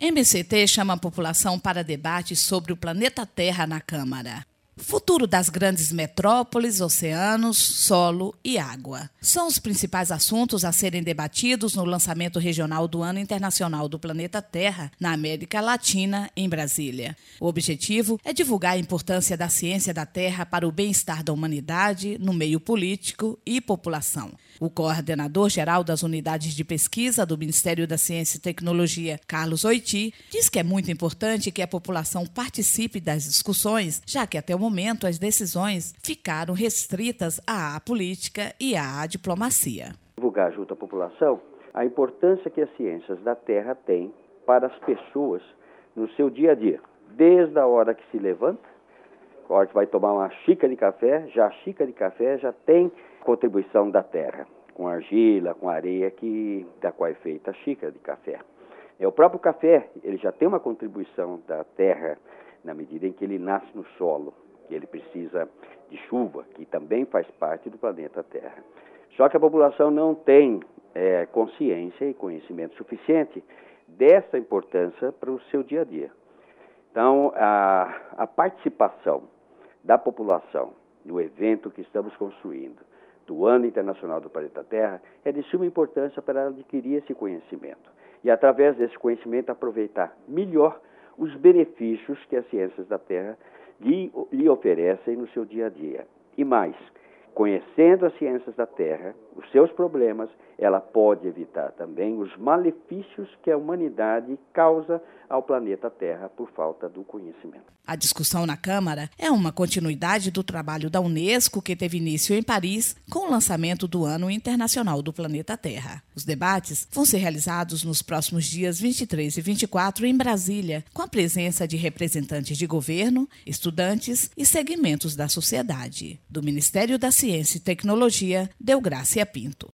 MCT chama a população para debate sobre o planeta Terra na Câmara. Futuro das grandes metrópoles, oceanos, solo e água. São os principais assuntos a serem debatidos no lançamento regional do Ano Internacional do Planeta Terra na América Latina, em Brasília. O objetivo é divulgar a importância da ciência da Terra para o bem-estar da humanidade no meio político e população. O coordenador-geral das unidades de pesquisa do Ministério da Ciência e Tecnologia, Carlos Oiti, diz que é muito importante que a população participe das discussões, já que até o momento as decisões ficaram restritas à política e à diplomacia. Divulgar junto à população a importância que as ciências da Terra têm para as pessoas no seu dia a dia. Desde a hora que se levanta, a hora que vai tomar uma xícara de café, a xícara de café já tem contribuição da terra, com argila, com areia da qual é feita a xícara de café. O próprio café, ele já tem uma contribuição da terra na medida em que ele nasce no solo, que ele precisa de chuva, que também faz parte do planeta Terra. Só que a população não tem consciência e conhecimento suficiente dessa importância para o seu dia a dia. Então, a participação da população no evento que estamos construindo, do Ano Internacional do Planeta Terra, é de suma importância para ela adquirir esse conhecimento. E, através desse conhecimento, aproveitar melhor os benefícios que as ciências da Terra lhe oferecem no seu dia a dia. E mais, conhecendo as ciências da Terra, os seus problemas, ela pode evitar também os malefícios que a humanidade causa ao planeta Terra por falta do conhecimento. A discussão na Câmara é uma continuidade do trabalho da Unesco, que teve início em Paris com o lançamento do Ano Internacional do Planeta Terra. Os debates vão ser realizados nos próximos dias 23 e 24 em Brasília, com a presença de representantes de governo, estudantes e segmentos da sociedade. Do Ministério da Ciência e Tecnologia, Deográcia Pinto.